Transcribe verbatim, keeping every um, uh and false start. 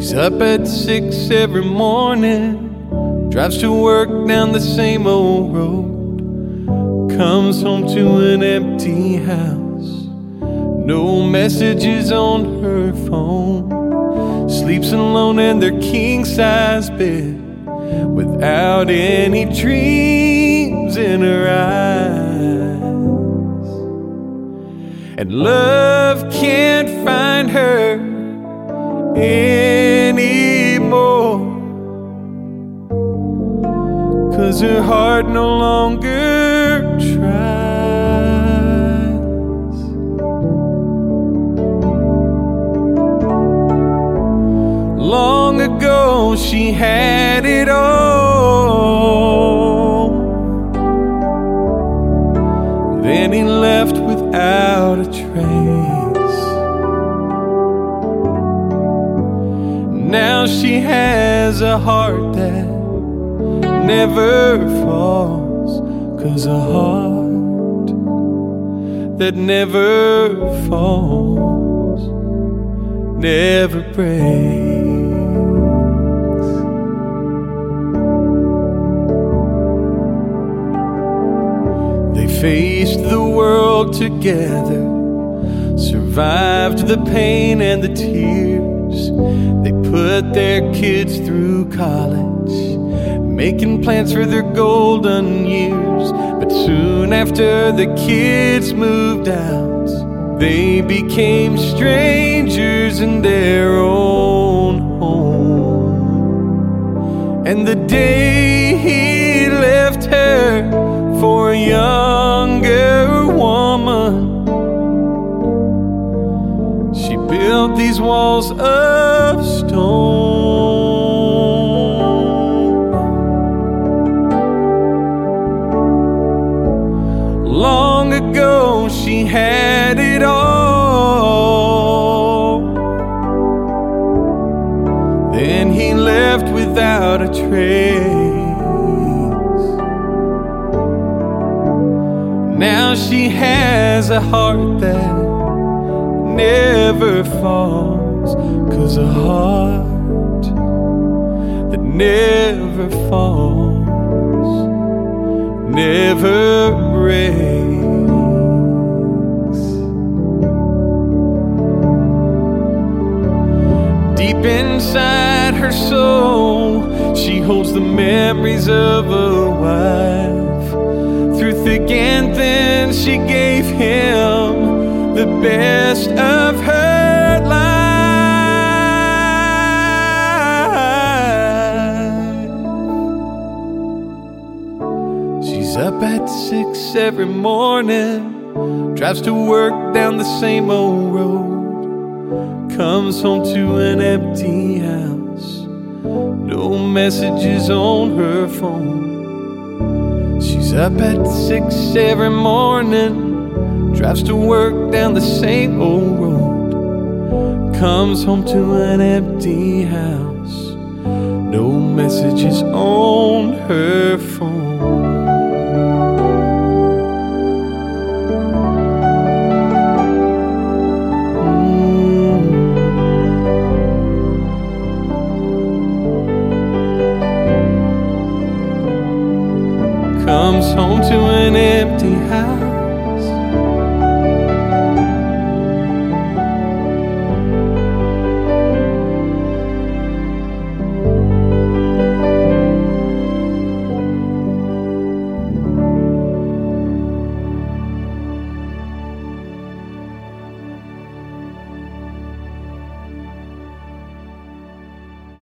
She's up at six every morning, drives to work down the same old road, comes home to an empty house, no messages on her phone, sleeps alone in their king-size bed without any dreams in her eyes. And love can't find her anymore, 'cause her heart no longer tries. Long ago she had it all, then he left without a trace. Now she has a heart that never falls, 'cause a heart that never falls never breaks. They faced the world together, survived the pain and the tears. They put their kids through college, making plans for their golden years. But soon after the kids moved out, they became strangers in their own home. And the day he left her for a younger woman, she built these walls of stone. Long ago she had it all, then he left without a trace. Now she has a heart that never falls, 'cause a heart that never falls never breaks. Deep inside her soul, she holds the memories of a wife. Through thick and thin, she gave him the best of her life. She's up at six every morning, drives to work down the same old road, comes home to an empty house, no messages on her phone. She's up at six every morning, drives to work down the same old road, comes home to an empty house, no messages on her phone. Comes home to an empty house,